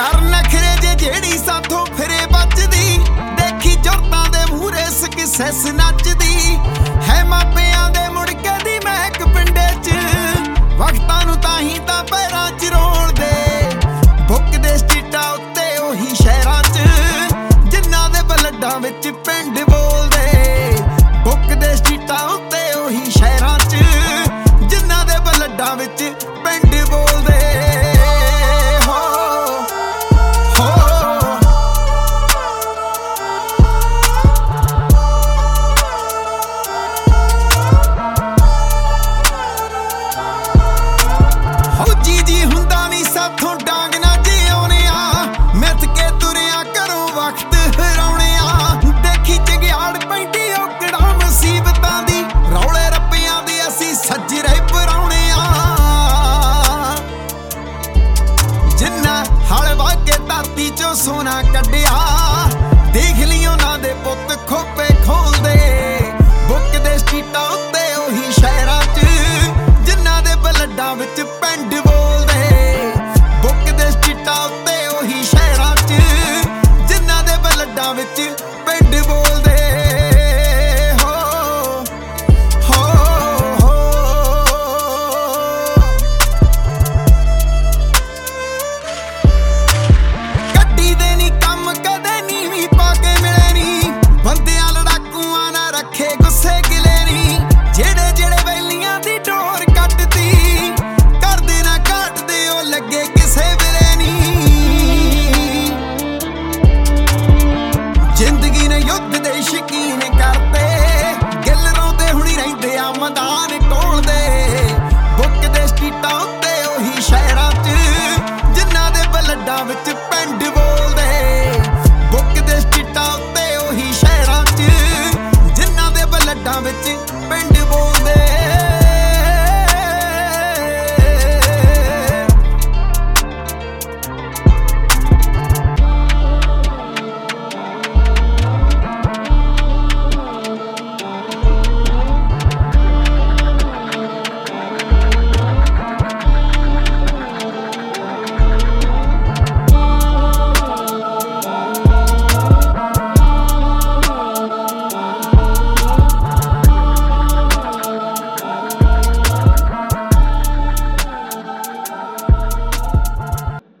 ਕਰ ਨਖਰੇ ਜੇ ਜਿਹੜੀ ਸਾਥੋਂ ਫਿਰੇ ਬਚਦੀ। ਦੇਖੀ ਜੁਰਤਾਂ ਦੇ ਮੂਹਰੇ ਸਕਸੈਸ ਨੱਚਦੀ ਹੈ। ਮਾਪਿਆਂ ਦੇ ਮੁੜਕੇ ਦੀ ਮਹਿਕ ਪਿੰਡੇ 'ਚ ਵਕਤਾਂ ਨੂੰ ਤਾਹੀਂ ਤਾਂ ਪੈਰਾਂ 'ਚ ਰੋਲਦੇ। ਬੁੱਕਦੇ ਸਟਰੀਟਾਂ ਉੱਤੇ ਉਹੀ ਸ਼ਹਿਰਾਂ 'ਚ ਜਿਨ੍ਹਾਂ ਦੇ ਬਲੱਡਾਂ ਵਿੱਚ ਪਿੰਡ ਬੋਲਦੇ। ਬੁੱਕਦੇ ਸਟਰੀਟਾਂ ਉੱਤੇ ਉਹੀ ਸ਼ਹਿਰਾਂ 'ਚ ਜਿਨ੍ਹਾਂ ਦੇ ਬਲੱਡਾਂ ਵਿੱਚ ਪਿੰਡ ਬੋਲਦੇ। ਜੀ ਹੁੰਦਾ ਨੀ ਸਾਥੋਂ ਡਾਂਗ ਨਾ ਜਿਉਣੇ ਆ। ਮਿੱਥ ਕੇ ਤੁਰਿਆ ਘਰੋਂ ਵਕਤ ਹਰਾਉਣੇ ਆ। ਦੇਖੀ ਚੰਗਿਆੜ ਪੈਂਦੀ ਔਕੜਾਂ ਮੁਸੀਬਤਾਂ ਦੀ ਰੌਲੇ ਰੱਪਿਆਂ ਦੇ ਅਸੀਂ ਸੱਜਰੇ ਪਰਾਉਣੇ ਆ। ਜਿੰਨਾ ਹਲ ਵਾਹ ਕੇ ਧਰਤੀ ਚੋਂ ਸੋਨਾ ਕੱਢਿਆ